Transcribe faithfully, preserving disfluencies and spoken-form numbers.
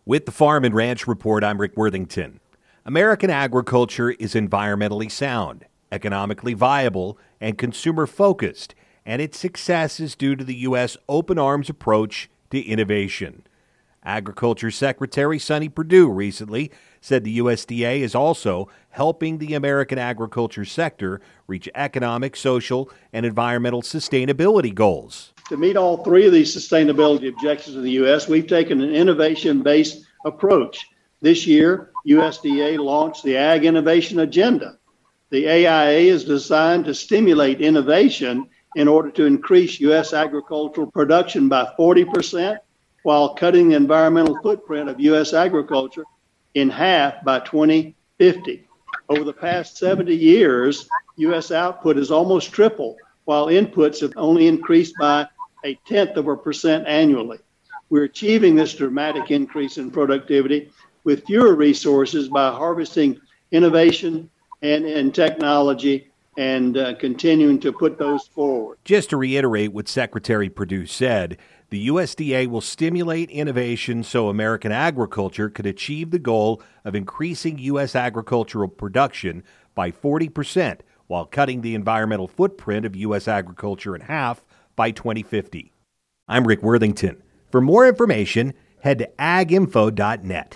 With the Farm and Ranch Report, I'm Rick Worthington. American agriculture is environmentally sound, economically viable, and consumer-focused, and its success is due to the U S open arms approach to innovation. Agriculture Secretary Sonny Perdue recently said the U S D A is also helping the American agriculture sector reach economic, social, and environmental sustainability goals. To meet all three of these sustainability objectives of the U S, we've taken an innovation-based approach. This year, U S D A launched the Ag Innovation Agenda. The A I A is designed to stimulate innovation in order to increase U S agricultural production by forty percent while cutting the environmental footprint of U S agriculture in half by twenty fifty. Over the past seventy years, U S output has almost tripled, while inputs have only increased by a tenth of a percent annually. We're achieving this dramatic increase in productivity with fewer resources by harvesting innovation and, and technology and uh, continuing to put those forward. Just to reiterate what Secretary Perdue said, the U S D A will stimulate innovation so American agriculture could achieve the goal of increasing U S agricultural production by forty percent while cutting the environmental footprint of U S agriculture in half by twenty fifty. I'm Rick Worthington. For more information, head to ag info dot net.